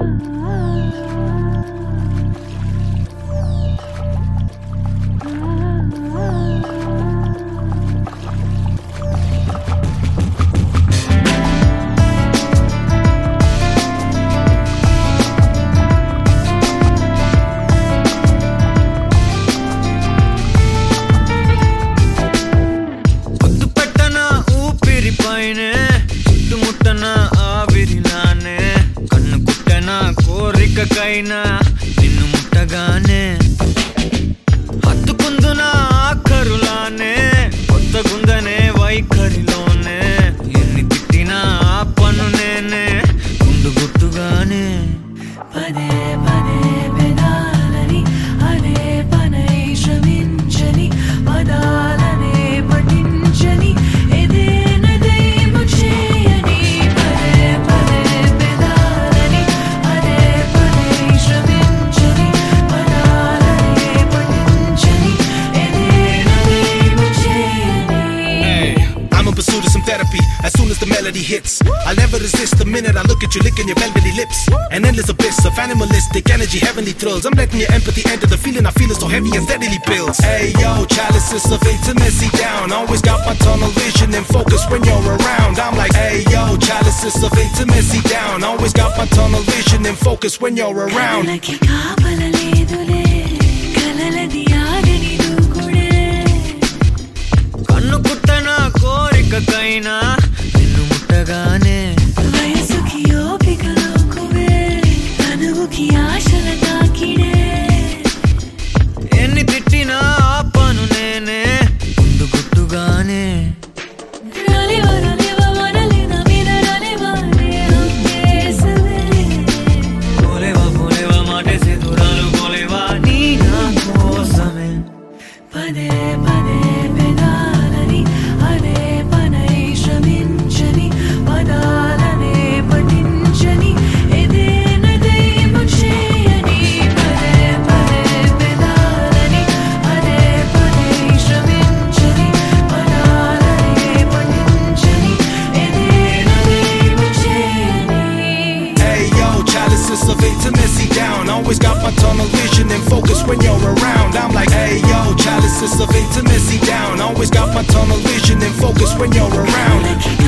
కైనా నిన్ను ముట్టగానే హత్తుకుందున ఆఖరులానే కొత్తగుందనే వైఖరిలోనే ఎన్ని తిట్టినా పను నేనే గుండు గుట్టుగానే పదే పదే పెదాలని అదే పనై శ్రమించని పదాలనే పఠించని ఏదేనదేమో చేయని పదే పదే పెదాలని అదే పనై శ్రమించని పదాలనే పఠించని ఏదేనదేమో చేయని. I'm in pursuit of some therapy as soon as the melody hits. I'll never resist the minute I look at you licking your velvety lips. An endless abyss of animalistic energy, heavenly thrills. I'm letting your empathy enter the feeling I feel is so heavy and steadily builds. Hey yo, chalices of intimacy down. Always got my tunnel vision in focus when you're around. I'm like, hey yo, chalices of intimacy down. Always got my tunnel vision in focus when you're around. కలలకి కాపలలేదులే కలలది ఆగని దూకుడే కన్ను కుట్టన కోరికకైనా నిన్ను ముట్టగానే వయసుకి ఓపిక లోకువే తనువుకి ఆశల తాకిడే ఎన్ని తిట్టినా పను నేనే గుండు గుట్టుగానే రాలేవా రాలేవా మనలే నా మీద రాలేవా నే ఉద్దేశమే పోలేవా మాటేసే దూరాలు పోలేవా నీ నా కోసమే పదే పదే పెదాలని అదే పనై శ్రమించని పదాలనే పఠించని ఏదేనదేమో చేయని పదే పదే పెదాలని అదే పనై శ్రమించని పదాలనే పఠించని ఏదేనదేమో చేయని. Hey yo, chalices of intimacy down. Always got my tunnel vision in focus when you're around. I'm like, hey yo, chalices of intimacy down. Always got my tunnel vision in focus when you're around.